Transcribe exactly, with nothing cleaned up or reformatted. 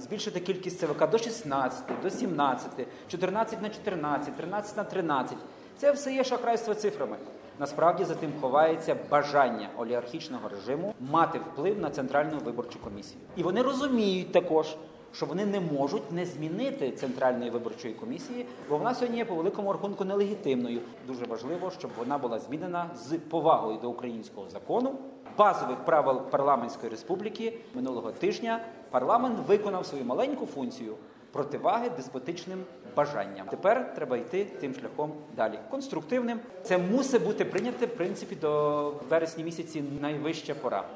збільшити кількість ЦВК до шістнадцяти, до сімнадцяти, чотирнадцять на чотирнадцять, тринадцять на тринадцять. Це все є шахрайство цифрами. Насправді за тим ховається бажання олігархічного режиму мати вплив на Центральну виборчу комісію. І вони розуміють також, що вони не можуть не змінити Центральної виборчої комісії, бо вона сьогодні є по великому рахунку нелегітимною. Дуже важливо, щоб вона була змінена з повагою до українського закону, базових правил парламентської республіки. Минулого тижня парламент виконав свою маленьку функцію противаги деспотичним бажанням. Тепер треба йти тим шляхом далі. Конструктивним. Це мусить бути прийняте, в принципі, до вересня місяці найвища пора.